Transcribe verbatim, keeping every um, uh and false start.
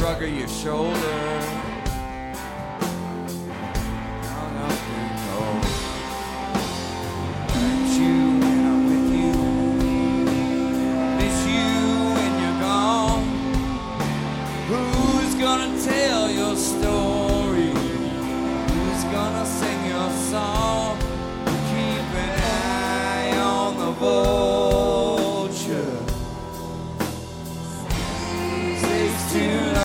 shrug of your shoulder. Hung up and go. Miss you when I'm with you. Miss you when you're gone. Who's gonna tell your story? Who's gonna sing your song?